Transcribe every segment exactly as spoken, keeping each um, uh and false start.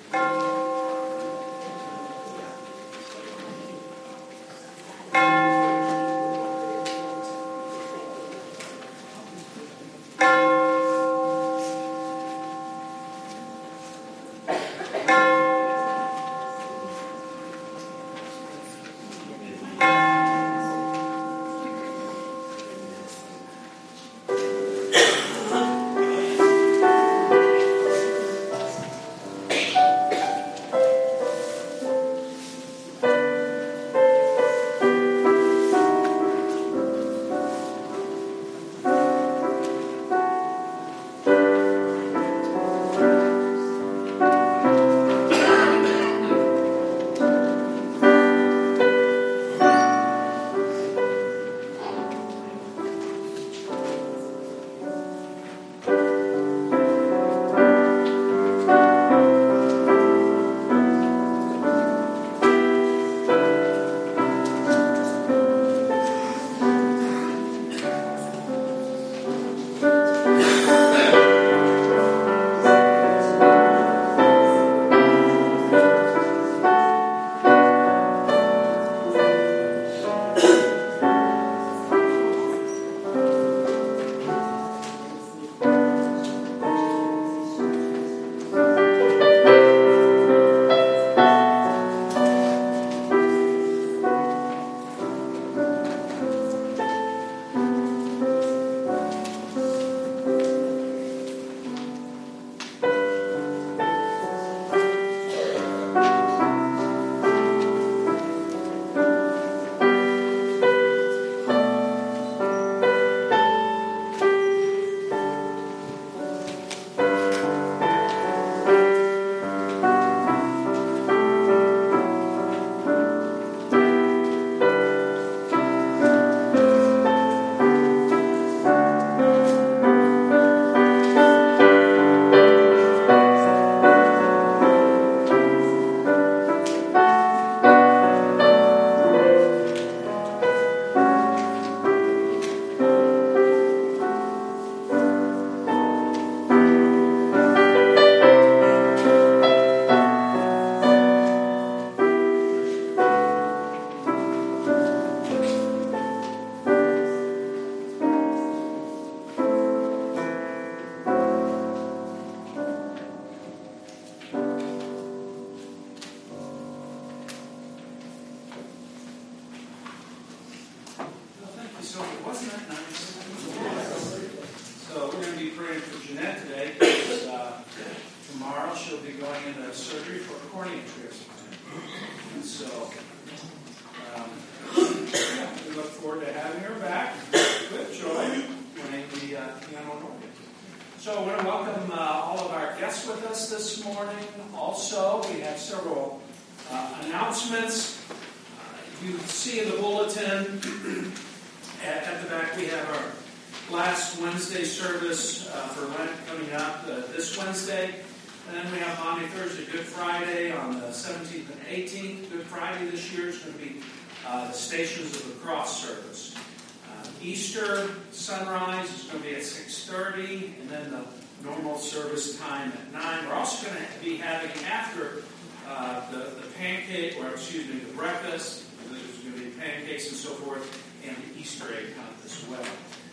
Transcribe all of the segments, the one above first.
Easter sunrise is going to be at six thirty, and then the normal service time at nine. We're also going to be having after uh, the, the pancake, or excuse me, the breakfast. There's going to be pancakes and so forth, and the Easter egg hunt as well.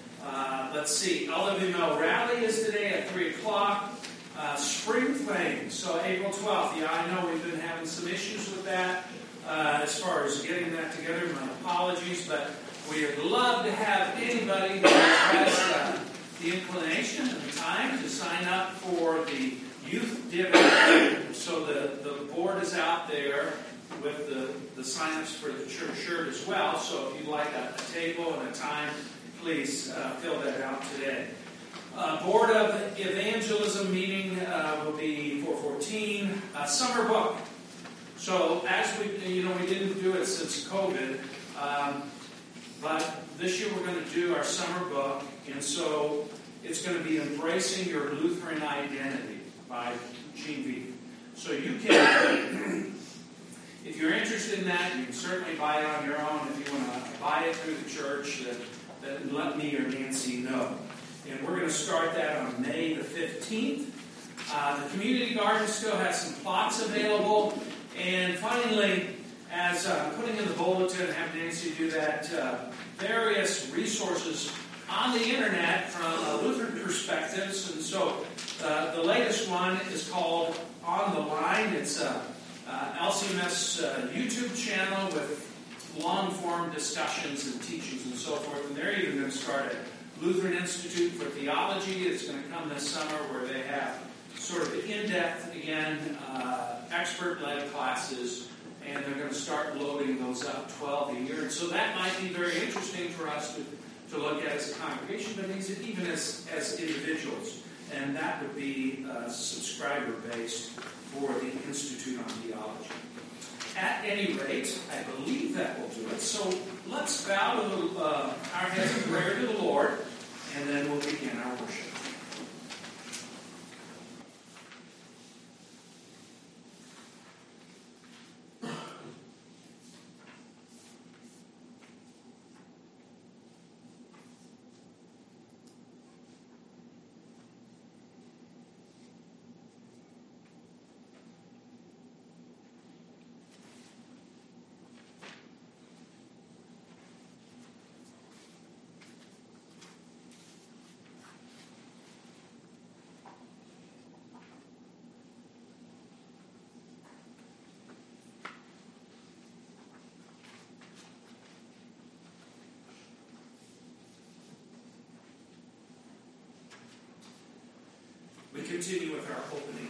Uh, let's see, L W M L Rally is today at three o'clock. Uh, Spring Fling, so April twelfth. Yeah, I know we've been having some issues with that uh, as far as getting that together. My apologies, but we would love to have anybody who has uh, the inclination and the time to sign up for the youth dinner. So the, the board is out there with the, the sign-ups for the church shirt as well. So if you'd like a, a table and a time, please uh, fill that out today. Uh, Board of Evangelism meeting uh, will be four fourteen. Uh, summer book. So as we, you know, we didn't do it since COVID, um, but this year we're going to do our summer book, and so it's going to be Embracing Your Lutheran Identity by Gene Veith. So you can, if you're interested in that, you can certainly buy it on your own. If you want to buy it through the church, then, then let me or Nancy know. And we're going to start that on May the fifteenth. Uh, the community garden still has some plots available. And finally, as uh, putting in the bulletin, have Nancy do that, uh, various resources on the internet from uh, Lutheran perspectives. And so uh, the latest one is called On the Line. It's a uh, L C M S uh, YouTube channel with long-form discussions and teachings and so forth. And they're even going to start a Lutheran Institute for Theology. It's going to come this summer where they have sort of in-depth, again, uh, expert-led classes, and they're going to start loading those up twelve a year. And so that might be very interesting for us to, to look at as a congregation, but even as, as individuals. And that would be uh, subscriber-based for the Institute on Theology. At any rate, I believe that will do it. So let's bow to the, uh, our heads in prayer to the Lord, and then we'll begin our worship. We continue with our opening.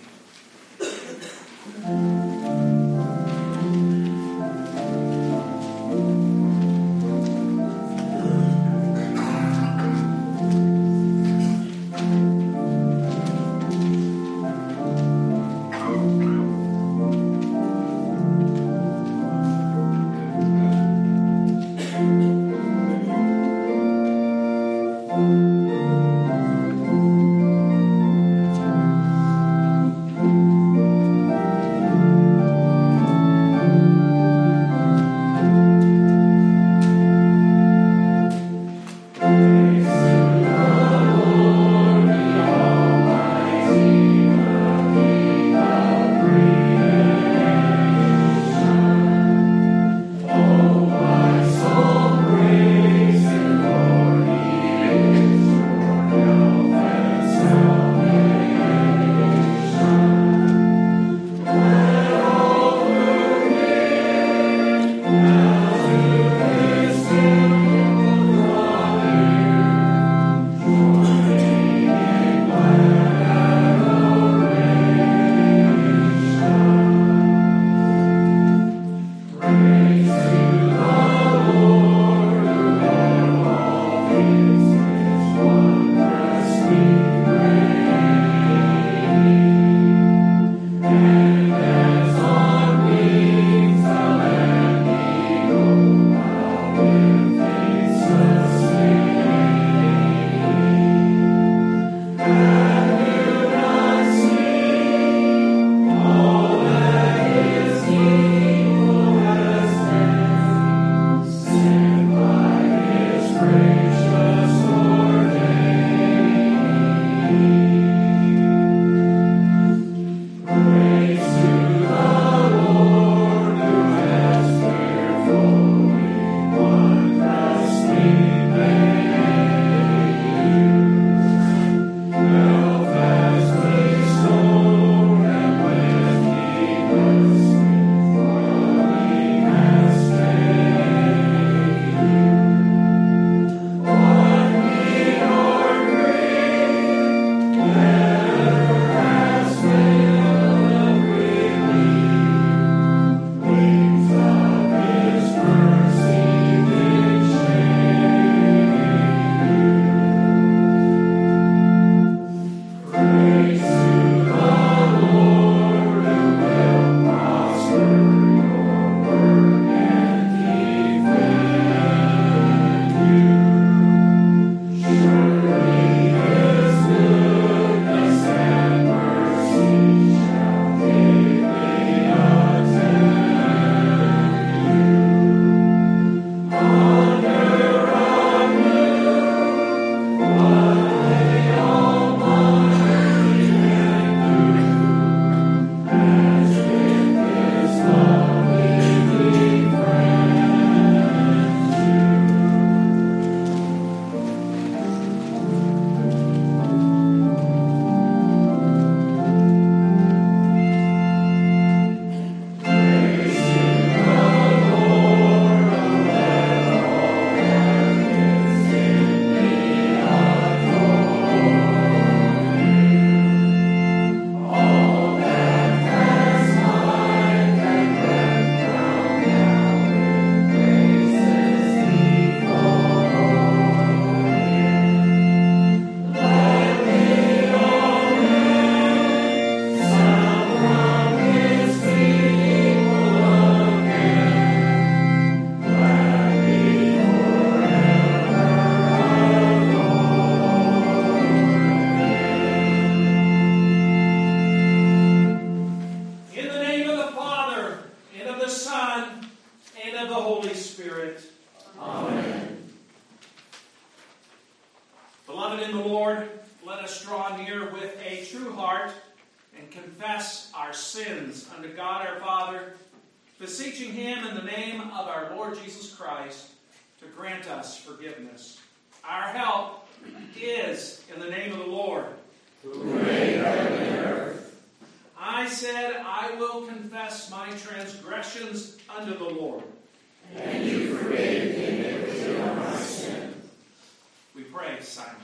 and confess our sins unto God our Father, beseeching him in the name of our Lord Jesus Christ to grant us forgiveness. Our help is in the name of the Lord, who made heaven and earth. I said, I will confess my transgressions unto the Lord. And you forgave the iniquity of my sin. We pray silently.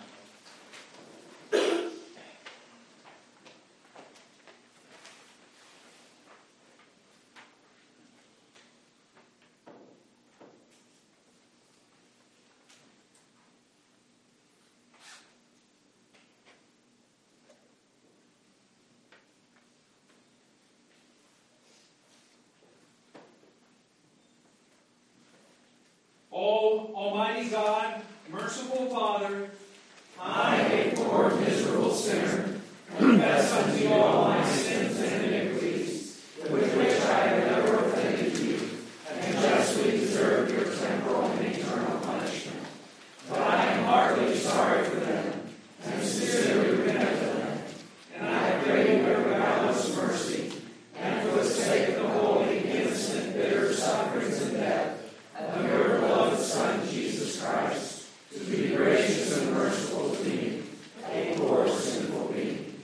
O Almighty God, merciful Father, I, a poor miserable sinner, confess unto you all my sins and iniquities, with which I have ever offended you, and justly deserve your temporal and eternal punishment. But I am heartily sorry for them, and sincerely repent of them, and I have prayed your boundless mercy, and for the sake of the holy, innocent, bitter sufferings and death of your beloved Son, Jesus Christ, to be gracious and merciful to me, a poor sinful being.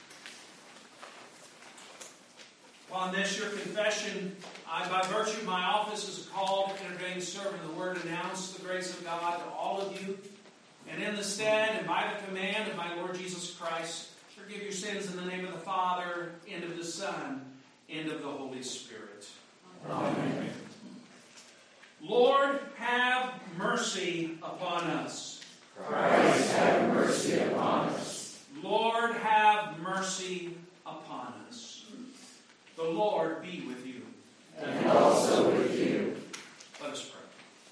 Upon this your confession, I, by virtue of my office as a called and ordained servant of the word, announce the grace of God to all of you, and in the stead and by the command of my Lord Jesus Christ, forgive your sins in the name of the Father, and of the Son, and of the Holy Spirit. Amen. Lord, have mercy upon us. Christ, have mercy upon us. Lord, have mercy upon us. The Lord be with you. And also with you. Let us pray.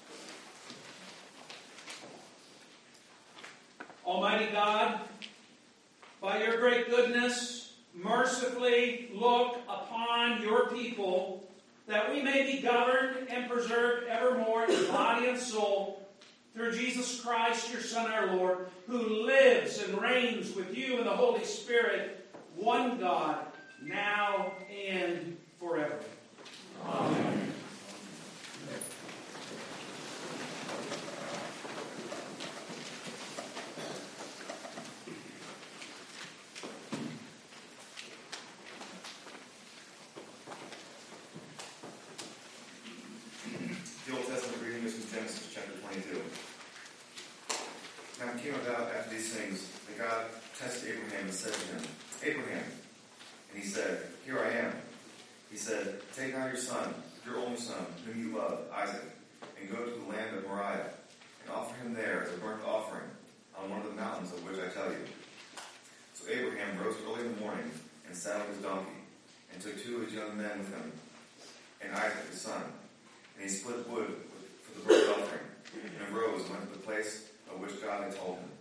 Almighty God, by your great goodness, mercifully look upon your people, that we may be governed and preserved evermore in body and soul through Jesus Christ, your Son, our Lord, who lives and reigns with you in the Holy Spirit, one God, now and forever. Amen. Now it came about after these things that God tested Abraham and said to him, Abraham. And he said, Here I am. He said, Take now your son, your only son, whom you love, Isaac, and go to the land of Moriah, and offer him there as a burnt offering on one of the mountains of which I tell you. So Abraham rose early in the morning and saddled his donkey, and took two of his young men with him, and Isaac his son. And he split wood for the burnt offering, and arose and went to the place of which God had told him.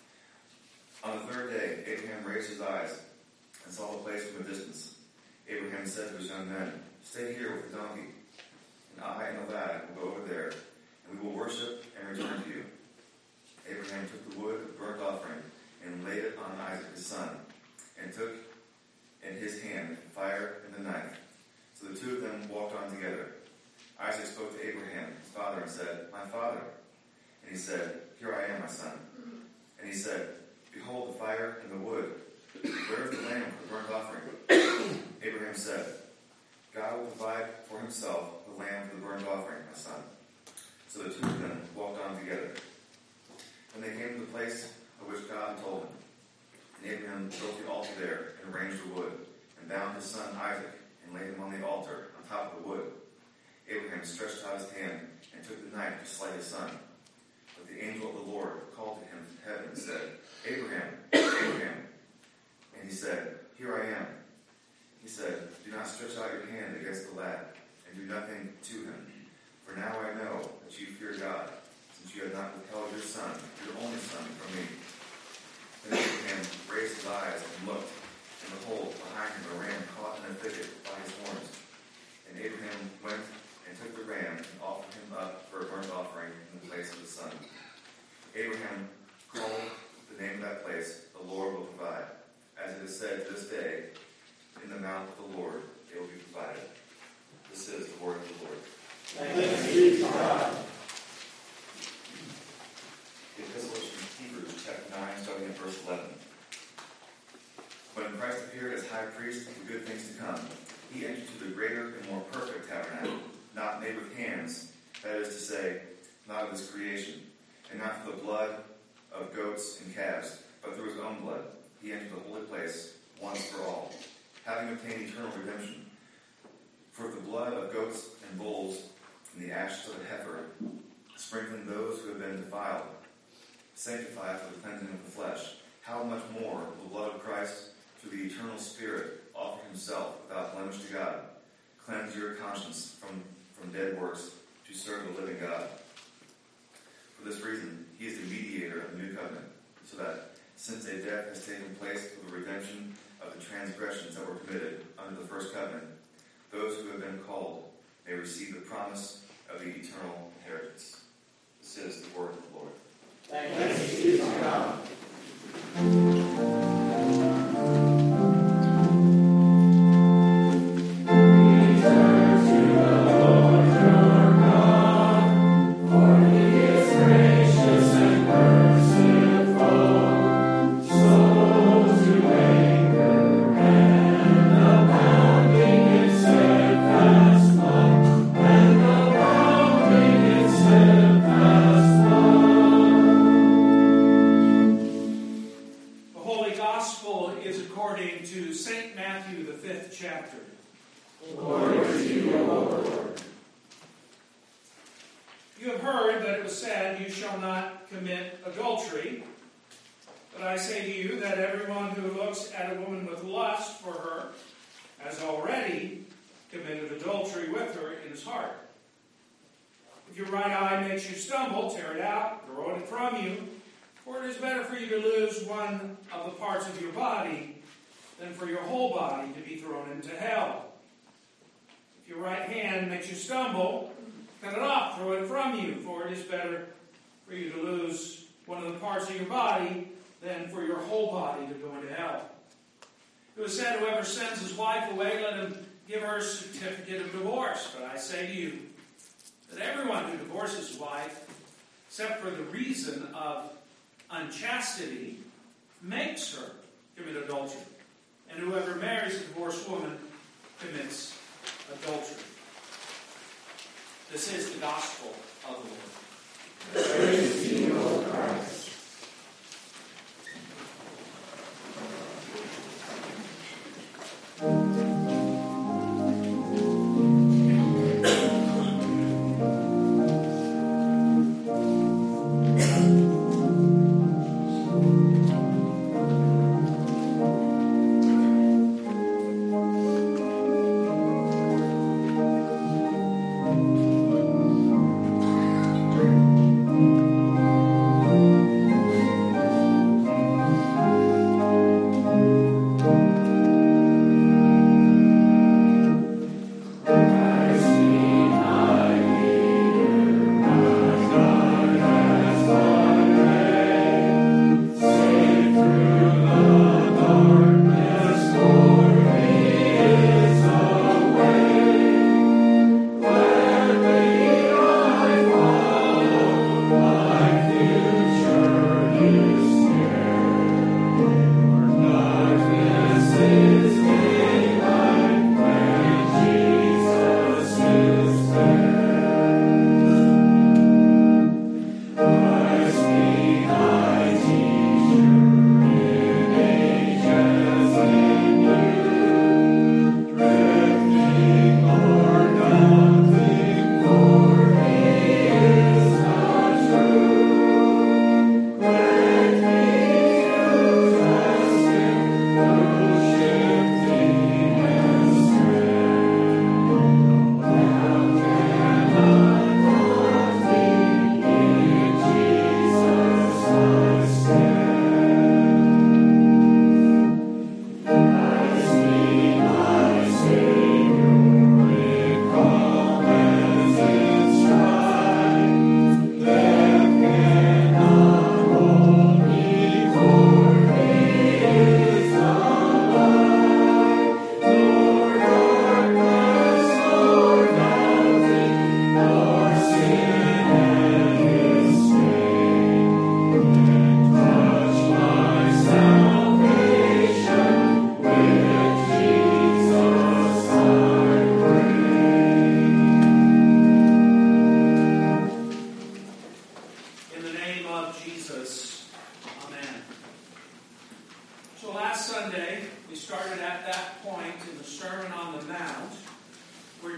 On the third day, Abraham raised his eyes and saw the place from a distance. Abraham said to his young men, Stay here with the donkey, and I and the lad will go over there, and we will worship and return to you. Abraham took the wood of the burnt offering and laid it on Isaac his son, and took in his hand fire and the knife. So the two of them walked on together. Isaac spoke to Abraham, his father, and said, My father. And he said, Here I am, my son. And he said, Behold the fire and the wood. Where is the lamb for the burnt offering? Abraham said, God will provide for himself the lamb for the burnt offering, my son. So the two of them walked on together. When they came to the place of which God had told him, and Abraham built the altar there and arranged the wood, and bound his son Isaac, and laid him on the altar on top of the wood. Abraham stretched out his hand and took the knife to slay his son. But the angel of the Lord called to him from heaven and said, Abraham, Abraham. And he said, Here I am. He said, Do not stretch out your hand against the lad, and do nothing to him. For now I know that you fear God, since you have not withheld your son, your only son, from me. Then Abraham raised his eyes and looked, and behold, behind him a ram caught in a thicket by his horns. And Abraham went and took the ram and offered him up for a burnt offering in the place of his son. Abraham called the name of that place, The Lord Will Provide. As it is said to this day, he entered to the greater and more perfect tabernacle, not made with hands, that is to say, not of his creation, and not through the blood of goats and calves, but through his own blood. He entered the holy place once for all, having obtained eternal redemption. For the blood of goats and bulls and the ashes of a heifer, sprinkling those who have been defiled, sanctify for the cleansing of the flesh, how much more will the blood of Christ, through the eternal Spirit, offer himself without blemish to God, cleanse your conscience from, from dead works to serve the living God. For this reason, he is the mediator of the new covenant, so that, since a death has taken place for the redemption of the transgressions that were committed under the first covenant, those who have been called may receive the promise of the eternal inheritance. This is the word of the Lord. Thanks be to God. If your right eye makes you stumble, tear it out, throw it from you. For it is better for you to lose one of the parts of your body than for your whole body to be thrown into hell. If your right hand makes you stumble, cut it off, throw it from you. For it is better for you to lose one of the parts of your body than for your whole body to go into hell. It was said, whoever sends his wife away, let him give her a certificate of divorce. But I say to you, that everyone who divorces his wife, except for the reason of unchastity, makes her commit adultery. And whoever marries a divorced woman commits adultery. This is the gospel of the Lord. Praise to you, O Christ.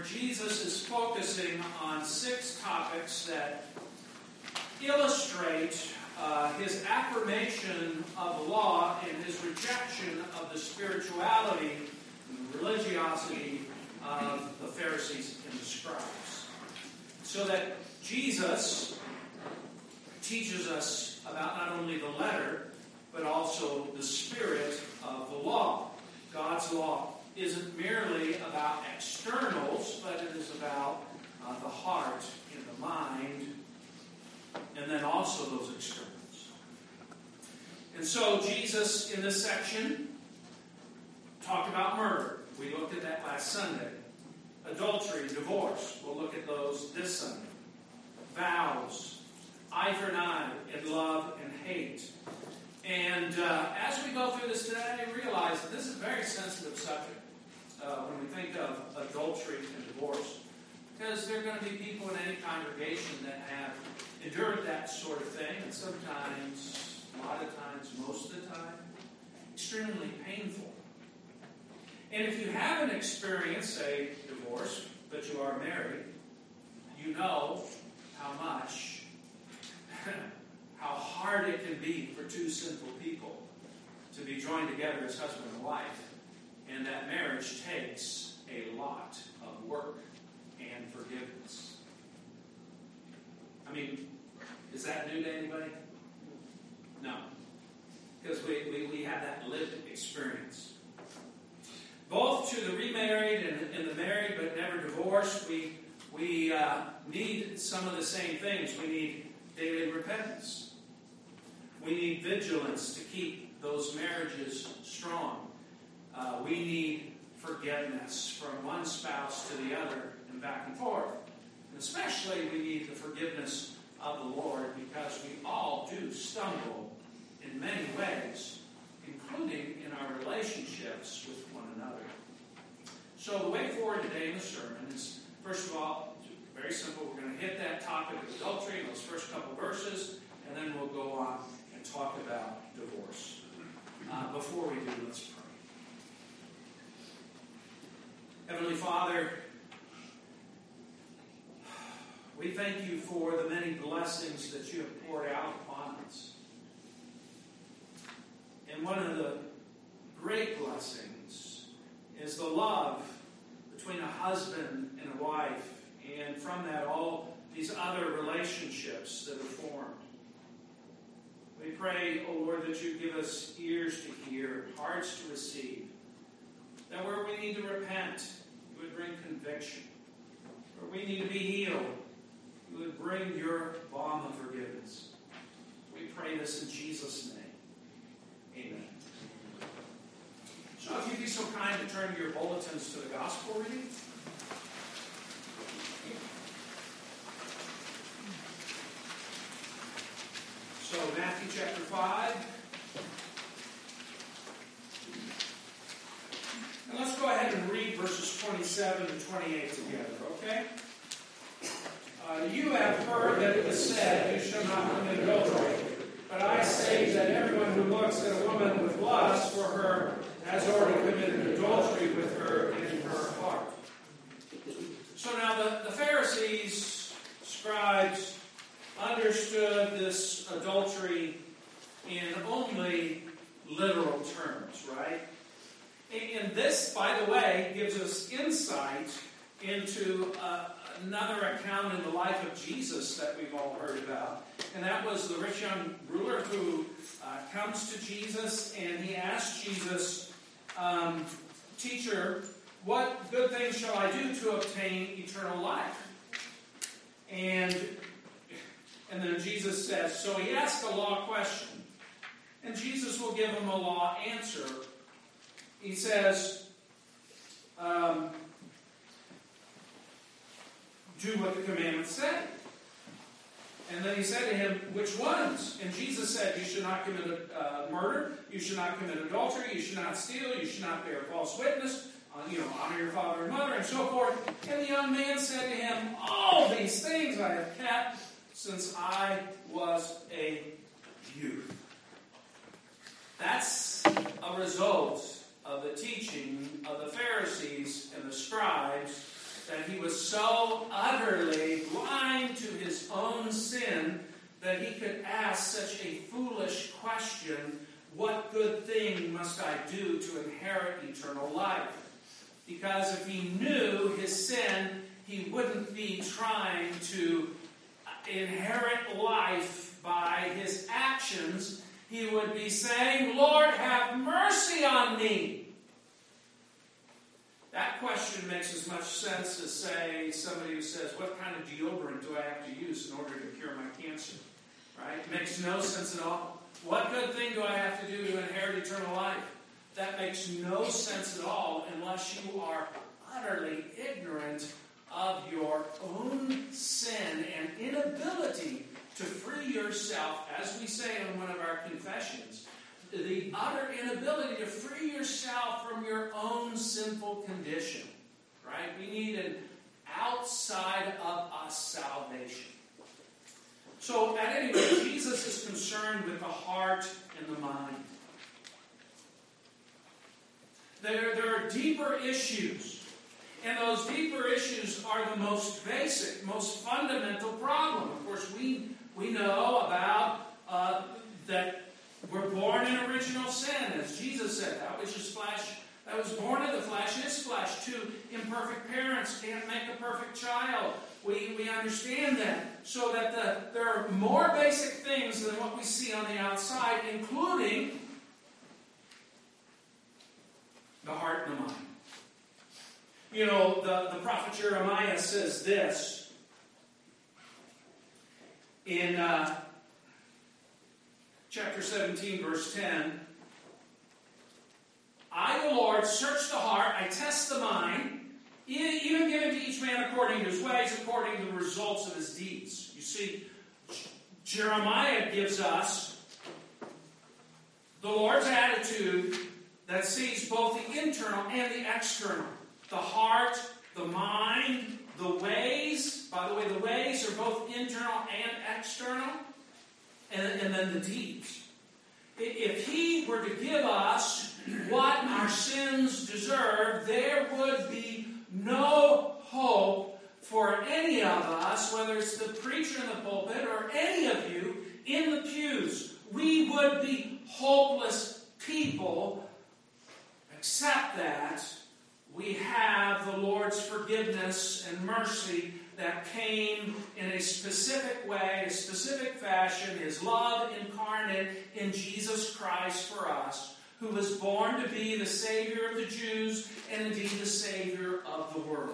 Jesus is focusing on six topics that illustrate uh, his affirmation of the law and his rejection of the spirituality and the religiosity of the Pharisees and the scribes. So that Jesus teaches us about not only the letter, but also the spirit of the law. God's law isn't merely about externals, but it is about uh, the heart and the mind, and then also those externals. And so Jesus, in this section, talked about murder. We looked at that last Sunday. Adultery, divorce. We'll look at those this Sunday. Vows, eye for an eye, and love and hate. And uh, as we go through this today, I realize that this is a very sensitive subject uh, when we think of adultery and divorce. Because there are going to be people in any congregation that have endured that sort of thing, and sometimes, a lot of times, most of the time, extremely painful. And if you haven't experienced a divorce, but you are married, you know how much, how hard it can be for two sinful people to be joined together as husband and wife. And that marriage takes a lot of work and forgiveness. I mean, is that new to anybody? No. Because we, we, we have that lived experience. Both to the remarried and, and the married but never divorced, we, we uh, need some of the same things. We need daily repentance. We need vigilance to keep those marriages strong. Uh, we need forgiveness from one spouse to the other and back and forth. And especially we need the forgiveness of the Lord, because we all do stumble in many ways, including in our relationships with one another. So the way forward today in the sermon is, first of all, very simple. We're going to hit that topic of adultery in those first couple verses, and then we'll go on and talk about divorce. Uh, before we do, let's pray. Heavenly Father, we thank you for the many blessings that you have poured out upon us. And one of the great blessings is the love between a husband and a wife, and from that all these other relationships that are formed. We pray, O Lord, that you give us ears to hear, hearts to receive, that where we need to repent, you would bring conviction. Where we need to be healed, you would bring your balm of forgiveness. We pray this in Jesus' name. Amen. So if you'd be so kind to turn your bulletins to the gospel reading. So Matthew chapter five. And let's go ahead and read verses twenty-seven and twenty-eight together, okay? Uh, you have heard that it was said, you shall not commit adultery. But I say that everyone who looks at a woman with lust for her has already committed adultery with her in her heart. So now the, the Pharisees, scribes, understood this adultery in only literal terms, right? And this, by the way, gives us insight into uh, another account in the life of Jesus that we've all heard about. And that was the rich young ruler who uh, comes to Jesus and he asks Jesus, um, Teacher, what good things shall I do to obtain eternal life? And, and then Jesus says, so he asks a law question. And Jesus will give him a law answer. He says, um, do what the commandments say. And then he said to him, which ones? And Jesus said, you should not commit uh, murder, you should not commit adultery, you should not steal, you should not bear false witness, uh, you know, honor your father and mother, and so forth. And the young man said to him, all these things I have kept since I was a youth. That's a result of the teaching of the Pharisees and the scribes that he was so utterly blind to his own sin that he could ask such a foolish question, what good thing must I do to inherit eternal life? Because if he knew his sin, he wouldn't be trying to inherit life by his actions. He would be saying, Lord, have mercy on me. That question makes as much sense as, say, somebody who says, what kind of deodorant do I have to use in order to cure my cancer? Right? It makes no sense at all. What good thing do I have to do to inherit eternal life? That makes no sense at all unless you are utterly ignorant of your own sin and inability to free yourself, as we say in one of our confessions, the utter inability to free yourself from your own sinful condition. Right? We need an outside of us salvation. So, at any rate, Jesus is concerned with the heart and the mind. There, there are deeper issues. And those deeper issues are the most basic, most fundamental problem. Of course, we, we know about uh, that we're born in original sin, as Jesus said. That which is flesh, that was born of the flesh is flesh. Two imperfect parents can't make a perfect child. We, we understand that. So that the, there are more basic things than what we see on the outside, including the heart and the mind. You know, the, the prophet Jeremiah says this in uh, chapter seventeen, verse ten. I, the Lord, search the heart, I test the mind, even giving to each man according to his ways, according to the results of his deeds. You see, Jeremiah gives us the Lord's attitude that sees both the internal and the external. The heart, the mind, the ways. By the way, the ways are both internal and external. And, and then the deeds. If he were to give us what our sins deserve, there would be no hope for any of us, whether it's the preacher in the pulpit or any of you in the pews. We would be hopeless people, except that we have the Lord's forgiveness and mercy that came in a specific way, a specific fashion, His love incarnate in Jesus Christ for us, who was born to be the Savior of the Jews and indeed the Savior of the world.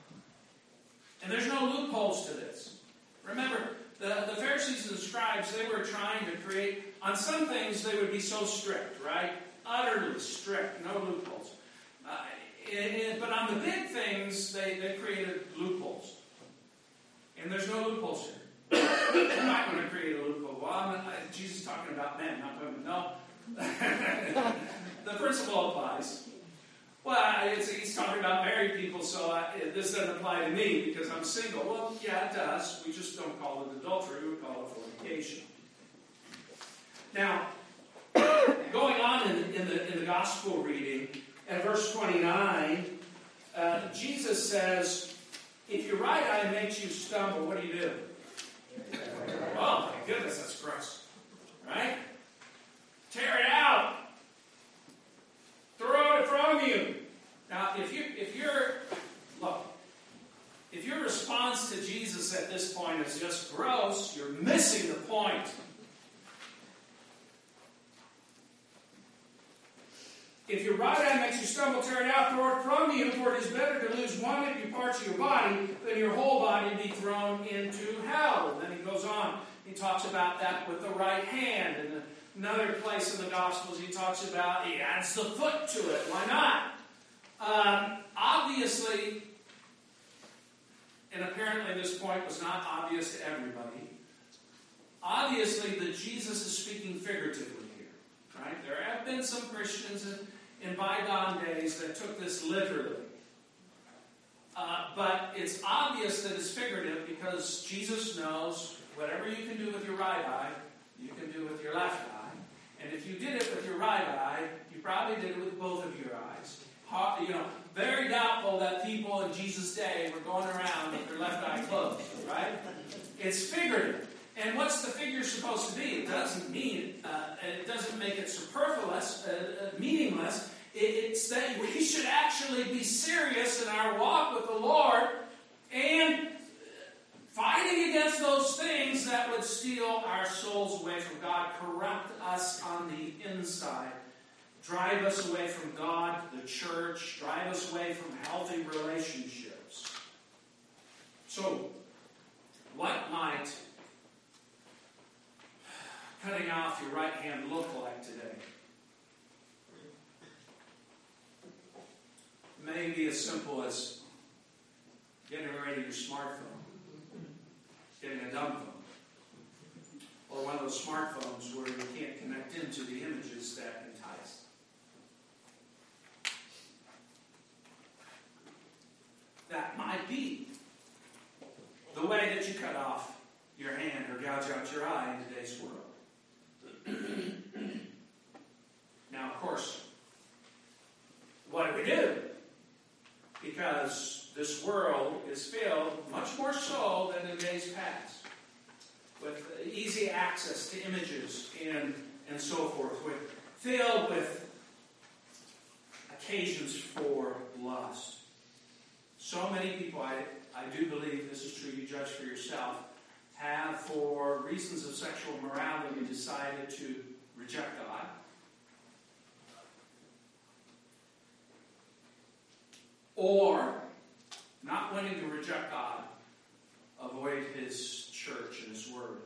And there's no loopholes to this. Remember, the, the Pharisees and the scribes, they were trying to create, on some things they would be so strict, right? Utterly strict, no loopholes. Uh, it, it, but on the big things, they, they created loopholes. And there's no loopholes here. I'm not going to create a loophole. Well, I'm not, I, Jesus is talking about men, not women. No. The principle applies. Well, it's, he's talking about married people, so I, this doesn't apply to me because I'm single. Well, yeah, it does. We just don't call it adultery. We call it fornication. Now, going on in, in, the, in the gospel reading, at verse twenty-nine, uh, Jesus says, if your right eye makes you stumble, what do you do? Oh, my goodness, that's gross. Right? Tear it out. Throw it from you. Now, if you if you're look, if your response to Jesus at this point is just gross, you're missing the point. If your right eye makes you stumble, tear it out, throw it from you, for it is better to lose one of your parts of your body than your whole body be thrown into hell. And then he goes on. He talks about that with the right hand. And another place in the Gospels he talks about, he adds the foot to it. Why not? Um, obviously, and apparently this point was not obvious to everybody, obviously that Jesus is speaking figuratively here. Right? There have been some Christians in in bygone days that took this literally. Uh, but it's obvious that it's figurative because Jesus knows whatever you can do with your right eye, you can do with your left eye. And if you did it with your right eye, you probably did it with both of your eyes. You know, very doubtful that people in Jesus' day were going around with their left eye closed, right? It's figurative. And what's the figure supposed to be? It doesn't mean, uh, it doesn't make it superfluous, uh, uh, meaningless. It, it's that we should actually be serious in our walk with the Lord and fighting against those things that would steal our souls away from God, corrupt us on the inside, drive us away from God, the church, drive us away from healthy relationships. So, what might cutting off your right hand look like today? Maybe as simple as getting rid of your smartphone, getting a dumb phone, or one of those smartphones where you can't connect into the images that entice. That might be the way that you cut off your hand or gouge out your eye in today's world. Now, of course, what do we do? Because this world is filled, much more so than in days past, with easy access to images and, and so forth, with, filled with occasions for lust. So many people, I, I do believe this is true, you judge for yourself, have, for reasons of sexual morality, decided to reject God. Or, not wanting to reject God, avoid His church and His Word.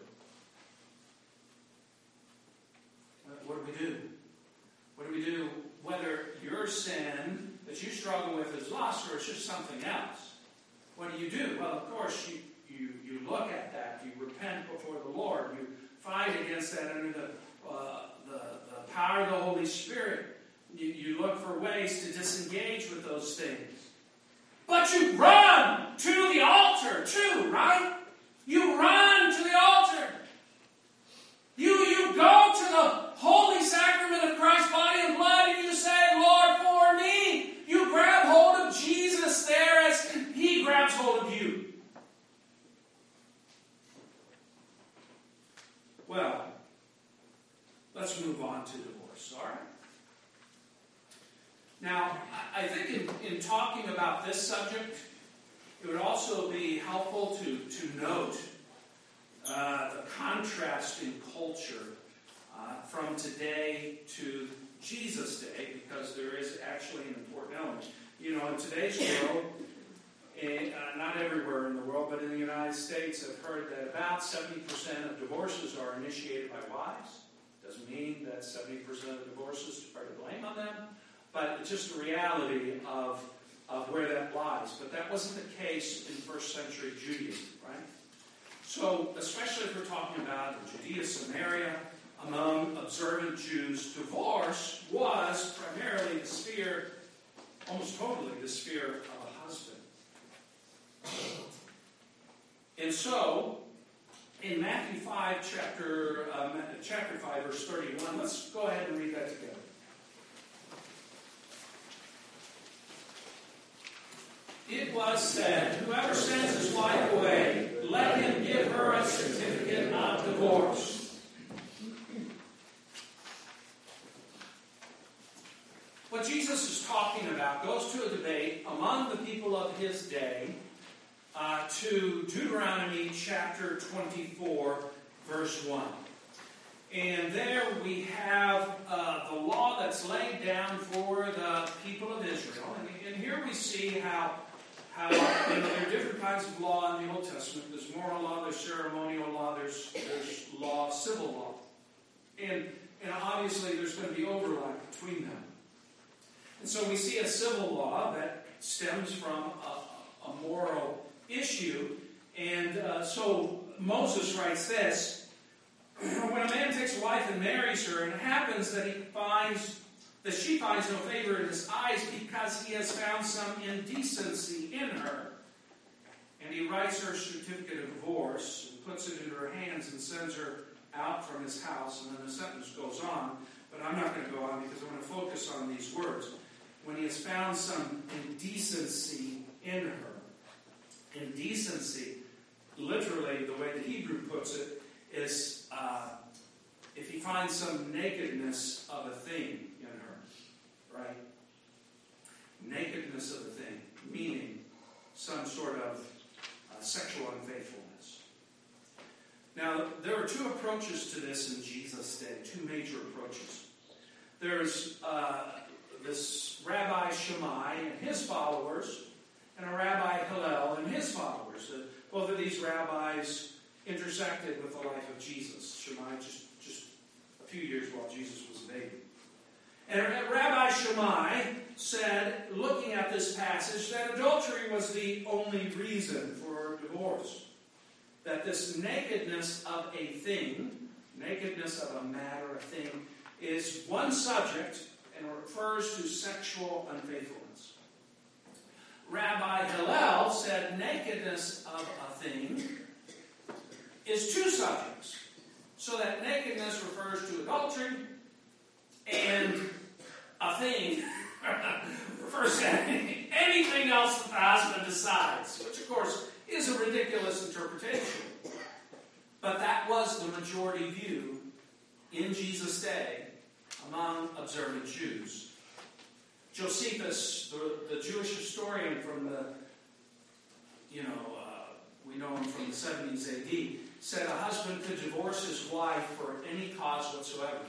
What do we do? What do we do whether your sin that you struggle with is lust or it's just something else? What do you do? Well, of course, you, you, you look at that. You repent before the Lord. You fight against that under the, uh, the, the power of the Holy Spirit. You, you look for ways to disengage with those things. But you run to the altar too, right? You run to the altar. You, you go to the holy sacrament of Christ's body and blood and you say, Lord, for me. You grab hold of Jesus there as He grabs hold of you. Well, let's move on to divorce, all right? Now, I think in, in talking about this subject, it would also be helpful to, to note uh, the contrast in culture uh, from today to Jesus' day, because there is actually an important element. You know, in today's world, in, uh, not everywhere in the world, but in the United States, I've heard that about seventy percent of divorces are initiated by wives. Doesn't mean that seventy percent of divorces are to blame on them, but it's just a reality of, of where that lies. But that wasn't the case in first century Judaism, right? So, especially if we're talking about Judea, Samaria, among observant Jews, divorce was primarily the sphere, almost totally the sphere of a husband. And so, in Matthew five, chapter, uh, chapter five, verse thirty-one, let's go ahead and read that together. It was said, whoever sends his wife away, let him give her a certificate of divorce. What Jesus is talking about goes to a debate among the people of his day uh, to Deuteronomy chapter twenty-four, verse one. And there we have uh, the law that's laid down for the people of Israel. And, and here we see how How, you know, there are different kinds of law in the Old Testament. There's moral law, there's ceremonial law, there's, there's law, civil law. And, and obviously there's going to be overlap between them. And so we see a civil law that stems from a, a moral issue. And uh, so Moses writes this, when a man takes a wife and marries her, and it happens that he finds that she finds no favor in his eyes because he has found some indecency in her. And he writes her a certificate of divorce and puts it into her hands and sends her out from his house. And then the sentence goes on, but I'm not going to go on because I want to focus on these words. when he has found some indecency in her. Indecency, literally, the way the Hebrew puts it, is uh, if he finds some nakedness of a thing in her, right? Nakedness of a thing, meaning some sort of uh, sexual unfaithfulness. Now, there are two approaches to this in Jesus' day, two major approaches. There's uh, this Rabbi Shammai and his followers, and a Rabbi Hillel and his followers. Uh, both of these rabbis intersected with the life of Jesus. Shammai just, just a few years while Jesus was a baby. And Rabbi Shammai said, looking at this passage, that adultery was the only reason for divorce. That this nakedness of a thing, nakedness of a matter, a thing, is one subject and refers to sexual unfaithfulness. Rabbi Hillel said nakedness of a thing is two subjects. So that nakedness refers to adultery, and a thing refers to anything else that the husband decides, which of course is a ridiculous interpretation. But that was the majority view in Jesus' day among observant Jews. Josephus, the, the Jewish historian from the, you know, uh, we know him from the seventies A D, said a husband could divorce his wife for any cause whatsoever.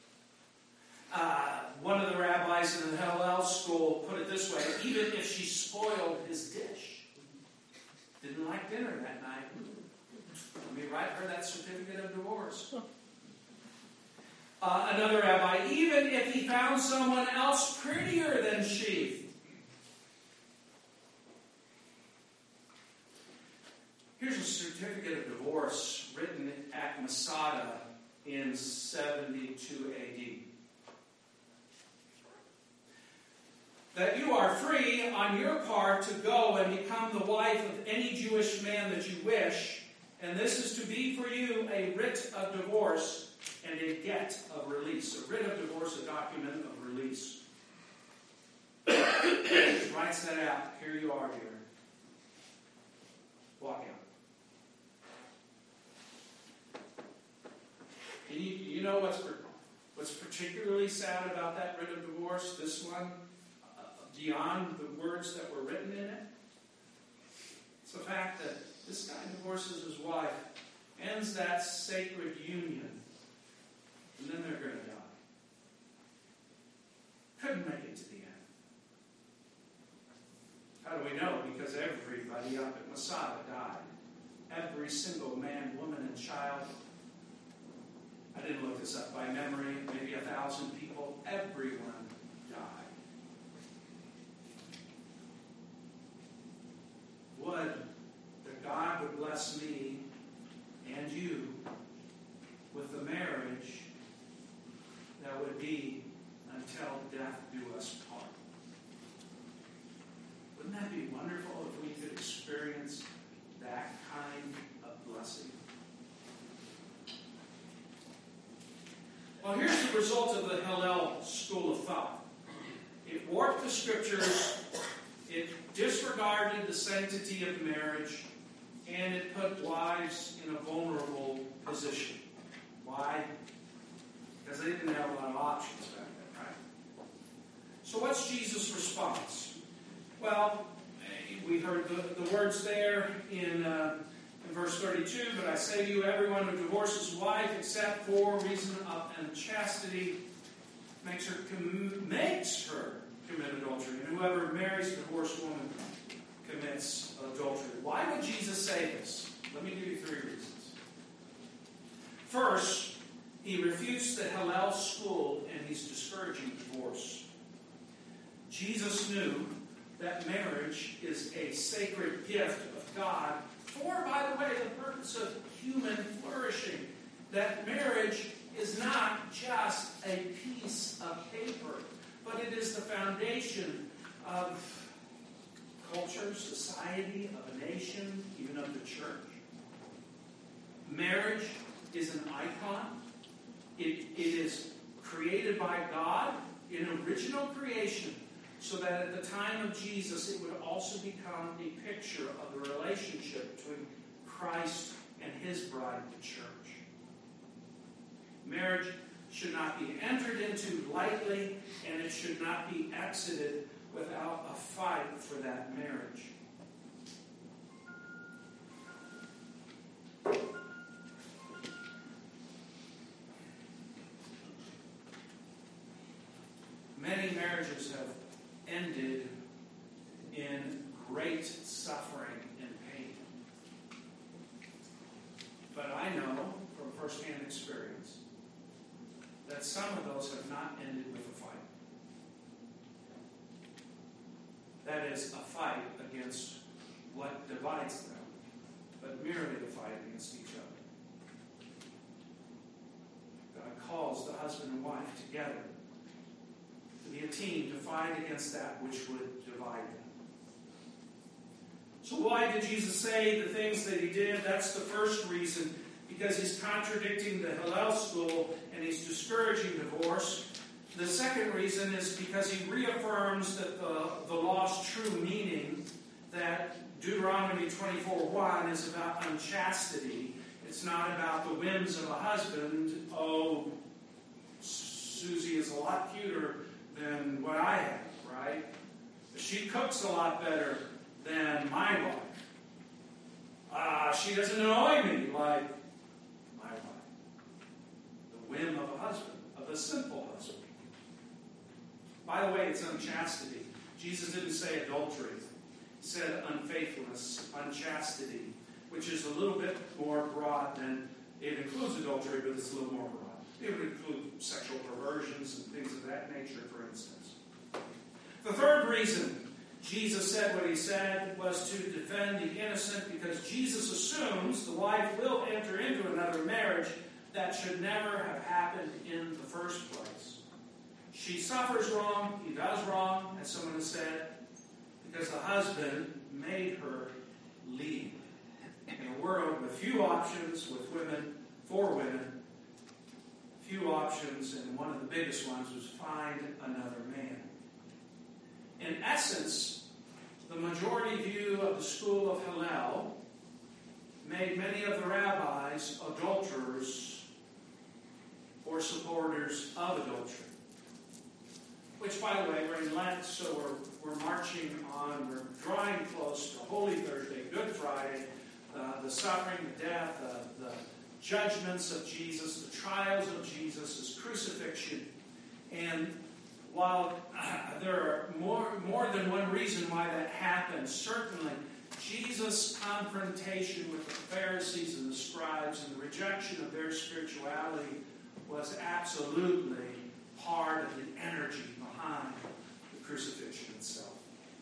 Uh, one of the rabbis in the Hillel school put it this way: even if she spoiled his dish, didn't like dinner that night, let me write her that certificate of divorce. Uh, another rabbi, even if he found someone else prettier than she. Here's a certificate of divorce written at Masada in seventy-two A D. That you are free on your part to go and become the wife of any Jewish man that you wish, and this is to be for you a writ of divorce and a get of release. A writ of divorce, a document of release. He just writes that out. Here you are, dear. Walk out. And you, you know what's, what's particularly sad about that writ of divorce? This one, uh, beyond the words that were written in it, it's the fact that this guy divorces his wife, ends that sacred union, and then they're going to die. Couldn't make it to the end. How do we know? Because everybody up at Masada died. Every single man, woman, and child. I didn't look this up by memory. Maybe a thousand people. Everyone died. Would that God would bless me and you with the marriage that would be until death do us part. Wouldn't that be wonderful if we could experience that kind of blessing? Well, here's the result of the Hillel school of thought. It warped the scriptures, it disregarded the sanctity of marriage, and it put wives in a vulnerable position. Why? Because they didn't have a lot of options back then, right? So what's Jesus' response? Well, we heard the, the words there in, uh, in verse thirty-two, but I say to you, everyone who divorces his wife except for reason of unchastity makes her, com- makes her commit adultery, and whoever marries a divorced woman commits adultery. Why would Jesus say this? Let me give you three reasons. First, he refutes the Hillel school and he's discouraging divorce. Jesus knew that marriage is a sacred gift of God for, by the way, the purpose of human flourishing. That marriage is not just a piece of paper, but it is the foundation of culture, society, of a nation, even of the church. Marriage is an icon. It, it is created by God in original creation so that at the time of Jesus it would also become a picture of the relationship between Christ and his bride, the church. Marriage should not be entered into lightly, and it should not be exited without a fight for that marriage. Many marriages have ended in great suffering and pain. But I know from firsthand experience that some of those have not ended with a fight. That is, a fight against what divides them, but merely a fight against each other. God calls the husband and wife together to be a team to fight against that which would divide them. So why did Jesus say the things that he did? That's the first reason. Because he's contradicting the Hillel school and he's discouraging divorce. The second reason is because he reaffirms that the, the law's true meaning, that Deuteronomy twenty-four one is about unchastity. It's not about the whims of a husband. Oh, Susie is a lot cuter than what I have, right? She cooks a lot better than my wife. Ah, uh, she doesn't annoy me like my wife. The whim of a husband, of a simple husband. By the way, it's unchastity. Jesus didn't say adultery. He said unfaithfulness, unchastity, which is a little bit more broad than, it includes adultery, but it's a little more broad. It would include sexual perversions and things of that nature, for instance. The third reason Jesus said what he said was to defend the innocent, because Jesus assumes the wife will enter into another marriage that should never have happened in the first place. She suffers wrong, he does wrong, as someone has said, because the husband made her leave. In a world with few options, with women, for women, few options, and one of the biggest ones was find another man. In essence, the majority view of the school of Hillel made many of the rabbis adulterers or supporters of adultery. Which, by the way, we're in Lent, so we're, we're marching on, we're drawing close to Holy Thursday, Good Friday, uh, the suffering, the death, uh, the judgments of Jesus, the trials of Jesus, his crucifixion. And while uh, there are more, more than one reason why that happened, certainly Jesus' confrontation with the Pharisees and the scribes and the rejection of their spirituality was absolutely part of the energy behind the crucifixion itself.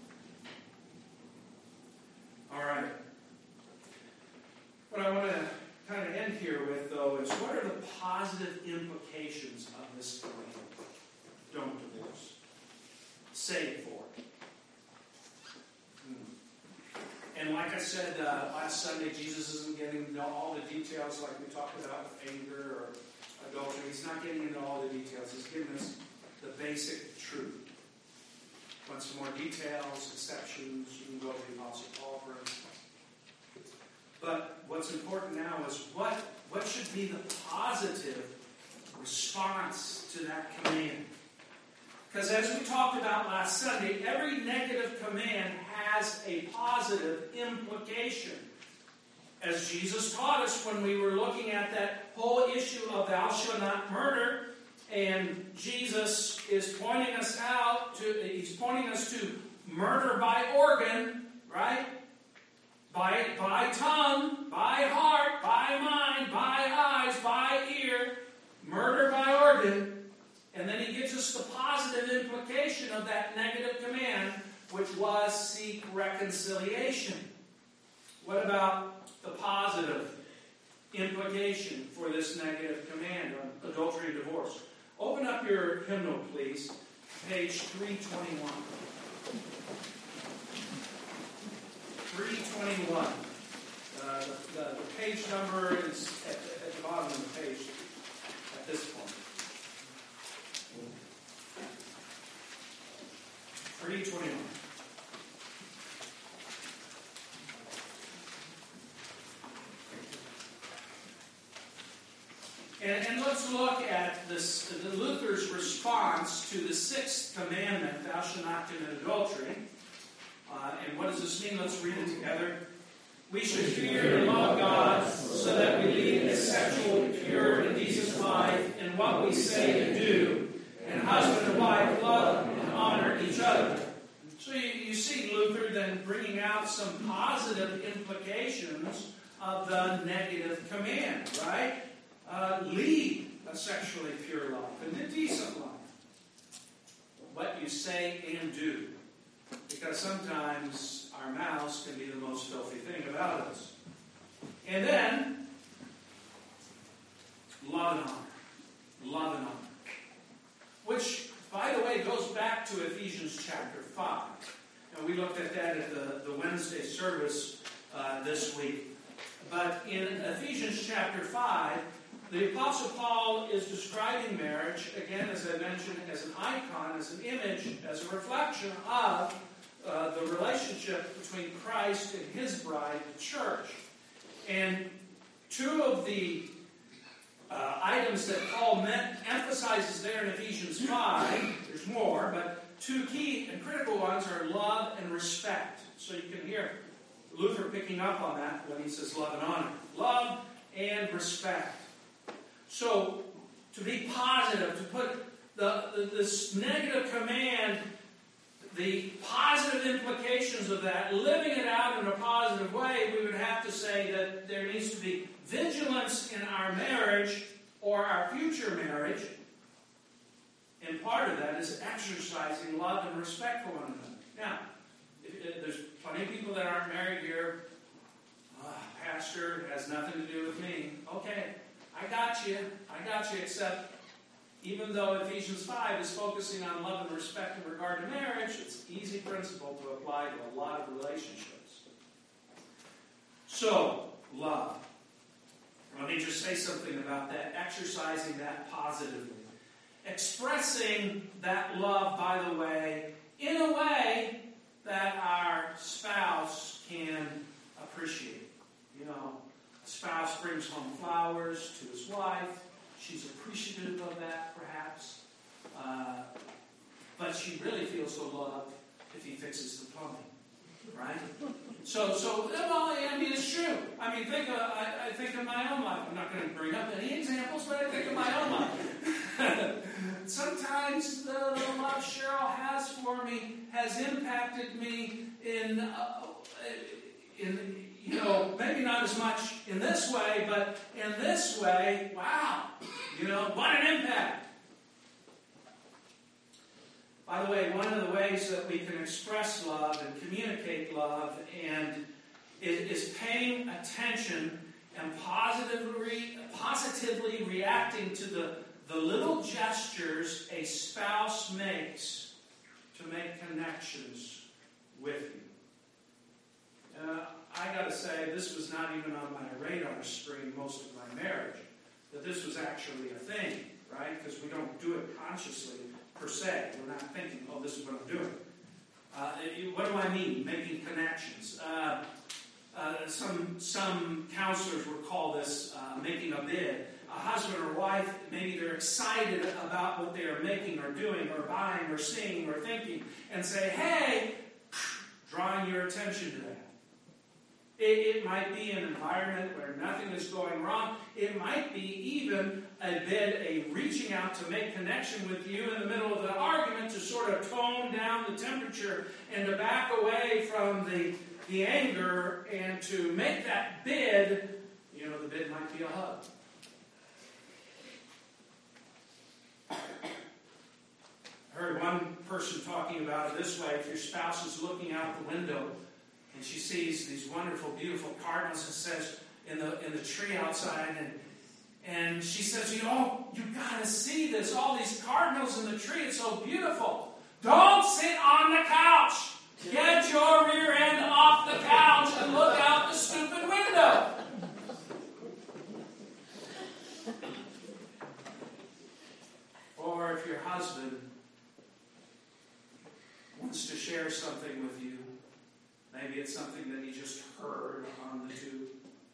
All right. What I want to kind of end here with, though, is what are the positive implications of this command? Don't divorce. Save for it. Hmm. And like I said uh, last Sunday, Jesus isn't getting into all the details like we talked about with anger or adultery. He's not getting into all the details. He's giving us the basic truth. Want some more details, exceptions? You can go to the Apostle Paul, for instance. But what's important now is what, what should be the positive response to that command? Because as we talked about last Sunday, every negative command has a positive implication. As Jesus taught us when we were looking at that whole issue of thou shalt not murder, and Jesus is pointing us out to, he's pointing us to murder by organ, right? By, by tongue, by heart, by mind, by eyes, by ear, murder by organ. And then he gives us the positive implication of that negative command, which was seek reconciliation. What about the positive implication for this negative command on adultery and divorce? Open up your hymnal, please. Page three twenty-one. three twenty-one. Uh, the, the, the page number is at the, at the bottom of the page at this point. three twenty-one. And, and let's look at this, the Luther's response to the sixth commandment, thou shalt not commit adultery. Uh, and what does this mean? Let's read it together. We should fear and love God so that we lead a sexual, pure, and decent life in what we say and do. And husband and wife love and honor each other. So you, you see Luther then bringing out some positive implications of the negative command, right? Uh, lead a sexually pure life and a decent life. What you say and do. Because sometimes our mouths can be the most filthy thing about us. And then, love and honor. Love and honor. Which, by the way, goes back to Ephesians chapter five. And we looked at that at the, the Wednesday service uh, this week. But in Ephesians chapter five, the Apostle Paul is describing marriage, again, as I mentioned, as an icon, as an image, as a reflection of uh, the relationship between Christ and his bride, the church. And two of the uh, items that Paul meant, emphasizes there in Ephesians five, there's more, but two key and critical ones are love and respect. So you can hear Luther picking up on that when he says love and honor. Love and respect. So, to be positive, to put the, the, this negative command, the positive implications of that, living it out in a positive way, we would have to say that there needs to be vigilance in our marriage or our future marriage. And part of that is exercising love and respect for one another. Now, if, if there's plenty of people that aren't married here. Oh, Pastor, it has nothing to do with me. Okay. I got you. I got you, except even though Ephesians five is focusing on love and respect in regard to marriage, it's an easy principle to apply to a lot of relationships. So, love. Let me just say something about that. Exercising that positively. Expressing that love, by the way, in a way that our spouse can appreciate. You know, spouse brings home flowers to his wife. She's appreciative of that, perhaps. Uh, but she really feels so loved if he fixes the plumbing. Right? So, so well, I mean, it's true. I mean, think of, I, I think of my own life. I'm not going to bring up any examples, but I think of my own life. Sometimes the, the love Cheryl has for me has impacted me in, uh, in You know, maybe not as much in this way, but in this way, wow, you know, what an impact. By the way, one of the ways that we can express love and communicate love and is, is paying attention and positively, positively reacting to the, the little gestures a spouse makes to make connections with you. Uh, I got to say, this was not even on my radar screen most of my marriage, that this was actually a thing, right? Because we don't do it consciously, per se. We're not thinking, oh, this is what I'm doing. Uh, what do I mean, making connections? Uh, uh, some, some counselors would call this uh, making a bid. A husband or wife, maybe they're excited about what they are making or doing or buying or seeing or thinking, and say, hey, drawing your attention to that. It, it might be an environment where nothing is going wrong. It might be even a bid, a reaching out to make connection with you in the middle of the argument to sort of tone down the temperature and to back away from the, the anger and to make that bid, you know, the bid might be a hug. I heard one person talking about it this way. If your spouse is looking out the window and she sees these wonderful, beautiful cardinals and says in the in the tree outside, and and she says, you know, you got to see this, all these cardinals in the tree, it's so beautiful. Don't sit on the couch. Get your rear end off the couch and look out the stupid window. Or if your husband wants to share something with you. Maybe it's something that he just heard on the tube.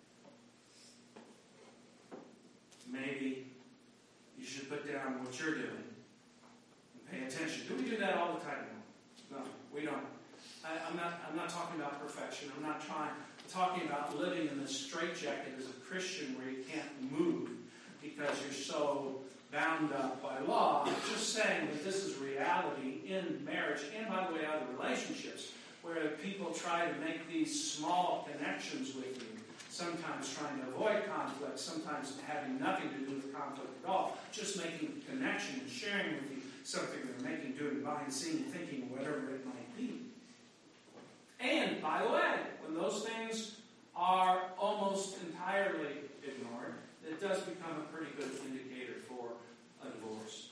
Maybe you should put down what you're doing and pay attention. Do we do that all the time? No, no we don't. I, I'm not. I'm not talking about perfection. I'm not trying. I'm talking about living in this straitjacket as a Christian where you can't move because you're so bound up by law. I'm just saying that this is reality in marriage and, by the way, other relationships, where people try to make these small connections with you, sometimes trying to avoid conflict, sometimes having nothing to do with conflict at all, just making a connection and sharing with you something they're making, doing, buying, seeing, thinking, whatever it might be. And, by the way, when those things are almost entirely ignored, it does become a pretty good indicator for a divorce.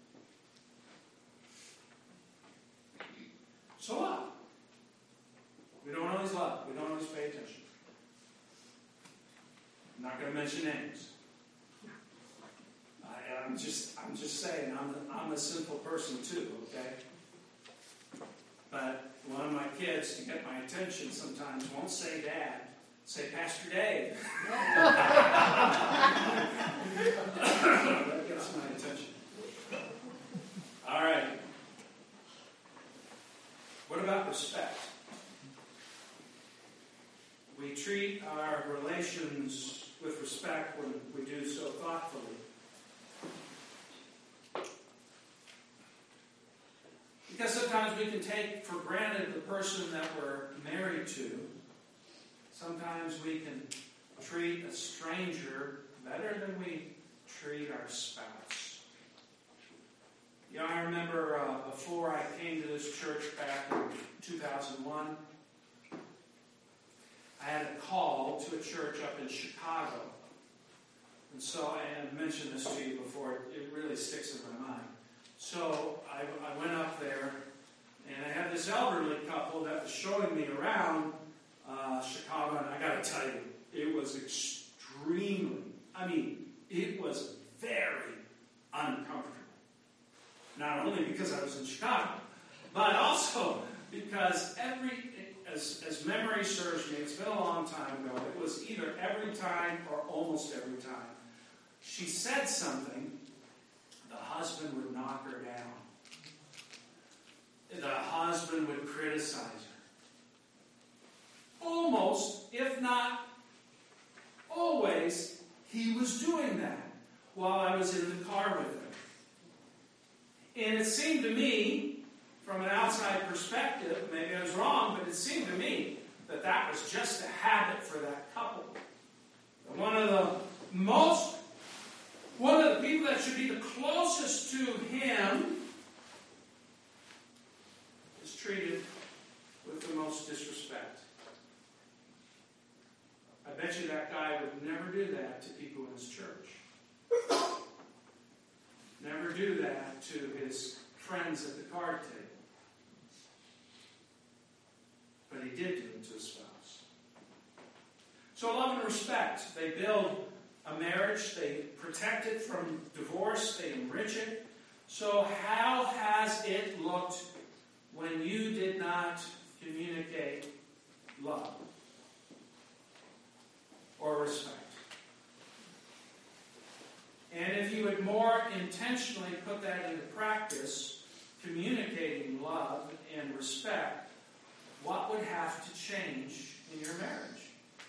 So what? We don't always love. We don't always pay attention. I'm not going to mention names. I, I'm just, I'm just saying, I'm, the, I'm a sinful person too. Okay. But one of my kids, to get my attention, sometimes won't say Dad, say Pastor Dave. That gets my attention. All right. What about respect? We treat our relations with respect when we do so thoughtfully. Because sometimes we can take for granted the person that we're married to. Sometimes we can treat a stranger better than we treat our spouse. Yeah, I remember uh, before I came to this church back in two thousand one, I had a call to a church up in Chicago. And so, I had mentioned this to you before, it really sticks in my mind. So I, I went up there, and I had this elderly couple that was showing me around uh, Chicago, and I got to tell you, it was extremely, I mean, it was very uncomfortable. Not only because I was in Chicago, but also because every, as, as memory serves me, it's been a long time ago, it was either every time or almost every time she said something, the husband would knock her down. The husband would criticize her. Almost, if not always, he was doing that while I was in the car with him. And it seemed to me, from an outside perspective, maybe I was wrong, but it seemed to me that that was just a habit for that couple. One of the most One of the people that should be the closest to him is treated with the most disrespect. I bet you that guy would never do that to people in his church. Never do that to his friends at the card table. But he did do it to his spouse. So love and respect, they build a marriage, they protect it from divorce, they enrich it. So how has it looked when you did not communicate love or respect? And if you would more intentionally put that into practice, communicating love and respect, what would have to change in your marriage?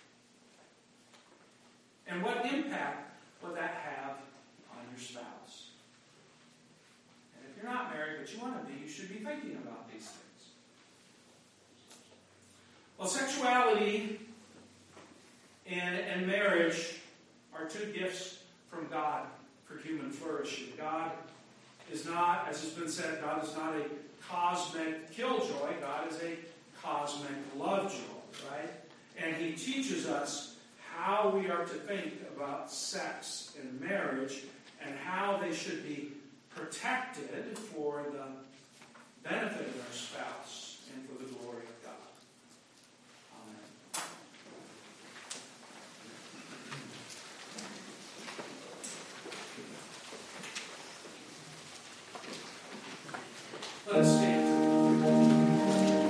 And what impact would that have on your spouse? And if you're not married, but you want to be, you should be thinking about these things. Well, sexuality and, and marriage are two gifts from God for human flourishing. God is not, as has been said, God is not a cosmic killjoy. God is a cosmic lovejoy, right? And He teaches us how we are to think about sex and marriage and how they should be protected for the benefit of our spouse and for the glory of God. Amen. Let us stand.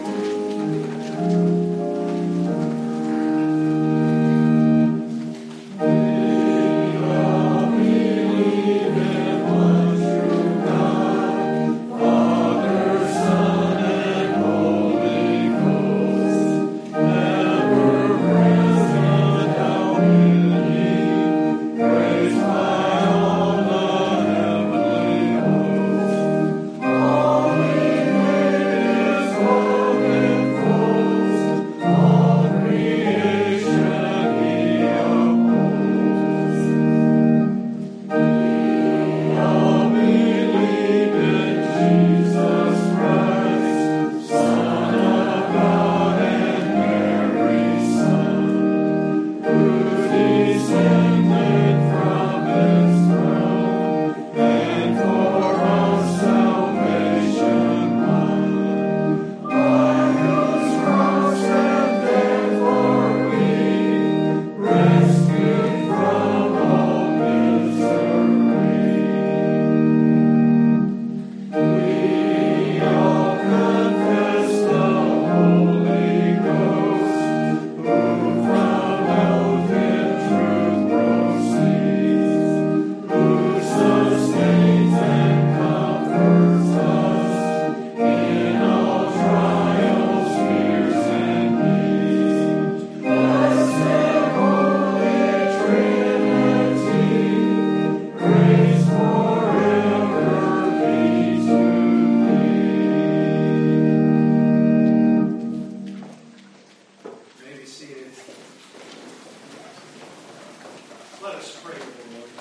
Let us pray to the Lord.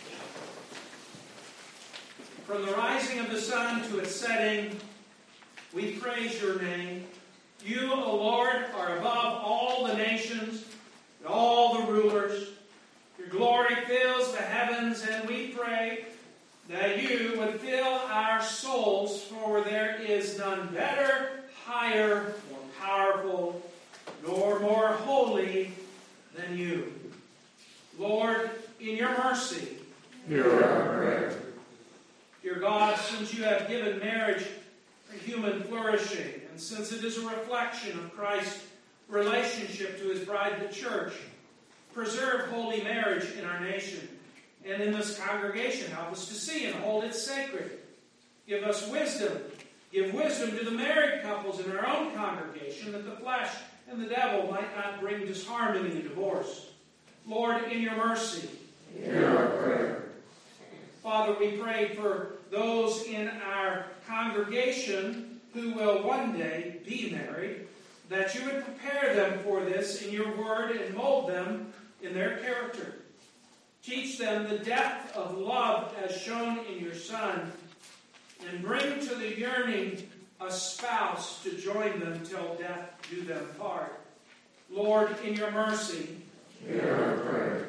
From the rising of the sun to its setting, we praise your name. You, O Lord, are above all the nations and all the rulers. Your glory fills the heavens, and we pray that you would fill our souls, for there is none better, higher, more powerful, nor more holy than you. Lord, in your mercy, hear our prayer. Dear God, since you have given marriage for human flourishing, and since it is a reflection of Christ's relationship to his bride, the church, preserve holy marriage in our nation and in this congregation. Help us to see and hold it sacred. Give us wisdom. Give wisdom to the married couples in our own congregation, that the flesh and the devil might not bring disharmony and divorce. Lord, in your mercy, hear our prayer. Father, we pray for those in our congregation who will one day be married, that you would prepare them for this in your word and mold them in their character. Teach them the depth of love as shown in your Son, and bring to the yearning a spouse to join them till death do them part. Lord, in your mercy, hear our prayer.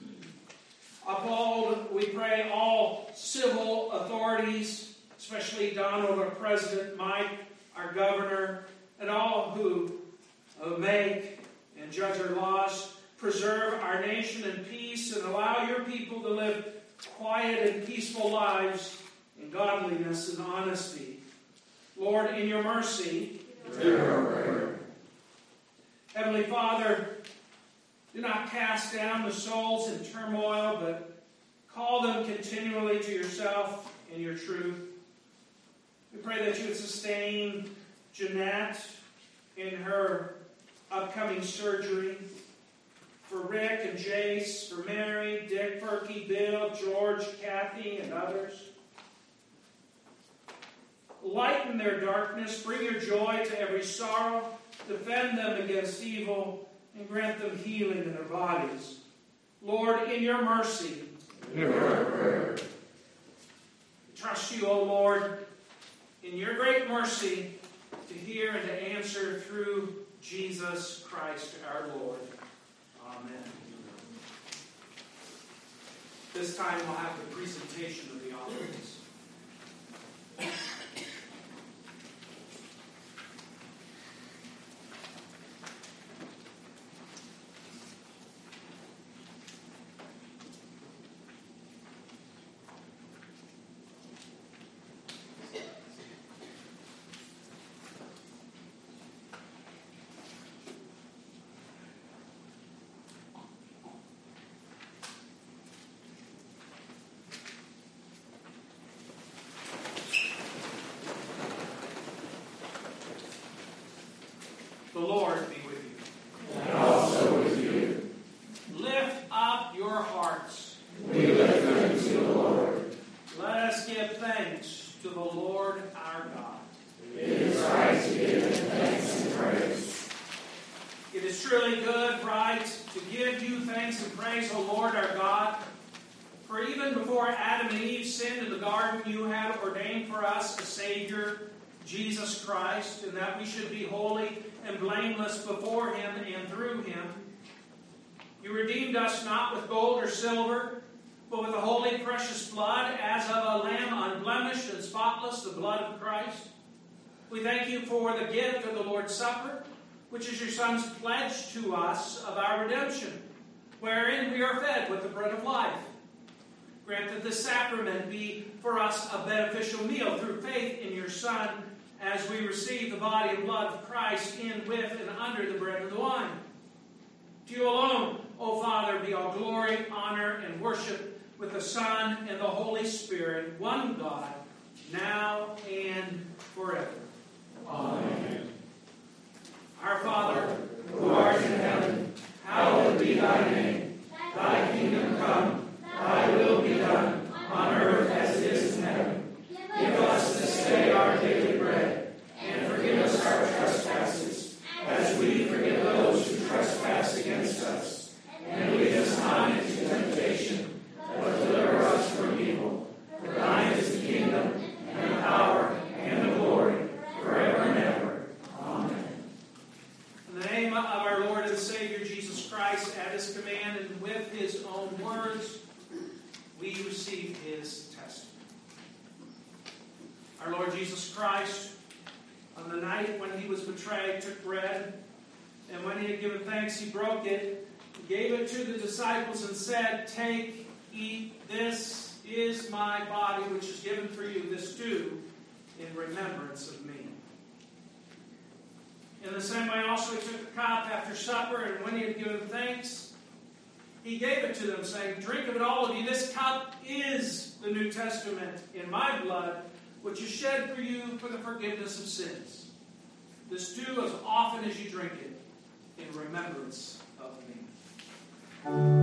Uphold, we pray, all civil authorities, especially Donald, our President, Mike, our Governor, and all who uh, make and judge our laws. Preserve our nation in peace and allow your people to live quiet and peaceful lives in godliness and honesty. Lord, in your mercy, hear our prayer. Heavenly Father, do not cast down the souls in turmoil, but call them continually to yourself in your truth. We pray that you would sustain Jeanette in her upcoming surgery. For Rick and Jace, for Mary, Dick, Perky, Bill, George, Kathy, and others. Lighten their darkness, bring your joy to every sorrow, defend them against evil, and grant them healing in their bodies. Lord, in your mercy, hear our prayer. Trust you, O Lord, in your great mercy, to hear and to answer through Jesus Christ our Lord. Amen. This time we'll have the presentation of the offerings. The Lord be with you. And also with you. Lift up your hearts. We lift them to the Lord. Let us give thanks to the Lord our God. It is right to give him thanks and praise. It is truly good, right, to give you thanks and praise, O Lord our God. For even before Adam and Eve sinned in the garden, you had ordained for us a Savior, Jesus Christ, and that we should be holy and blameless before him and through him. You redeemed us not with gold or silver, but with the holy precious blood, as of a lamb unblemished and spotless, the blood of Christ. We thank you for the gift of the Lord's Supper, which is your Son's pledge to us of our redemption, wherein we are fed with the bread of life. Grant that this sacrament be for us a beneficial meal through faith in your Son, as we receive the body and blood of Christ in, with, and under the bread and the wine. To you alone, O Father, be all glory, honor, and worship with the Son and the Holy Spirit, one God, now and forever. Amen. Our Father, Who art in heaven, hallowed be thy name. Thy kingdom come, thy will be done, on earth as it is in heaven. Give us this day our daily bread, and forgive us our trespasses, as we forgive those who trespass against us. And lead us not into temptation, Christ at his command and with his own words, we receive his testament. Our Lord Jesus Christ, on the night when he was betrayed, took bread, and when he had given thanks, he broke it, gave it to the disciples, and said, "Take, eat, this is my body, which is given for you. This do in remembrance of me." In the same way also he took the cup after supper, and when he had given thanks, he gave it to them, saying, "Drink of it, all of you. This cup is the New Testament in my blood, which is shed for you for the forgiveness of sins. This do as often as you drink it in remembrance of me."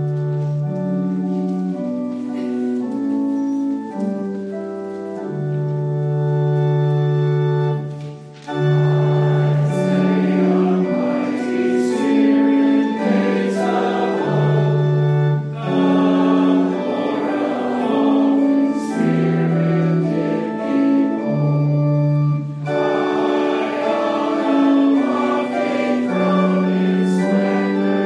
Throne is where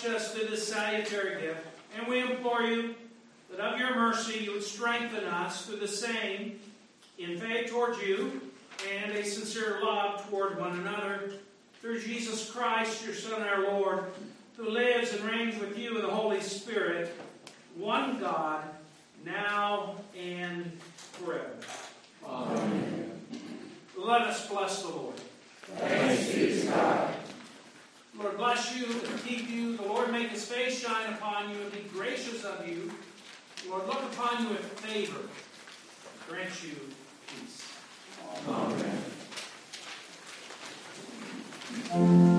entrusted us with this salutary gift, and we implore you that of your mercy you would strengthen us through the same in faith towards you and a sincere love toward one another, through Jesus Christ, your Son, our Lord, who lives and reigns with you in the Holy Spirit, one God, now and forever. Amen. Let us bless the Lord. Thanks be to God. Lord bless you and keep you. The Lord make his face shine upon you and be gracious of you. The Lord look upon you with favor and grant you peace. Amen.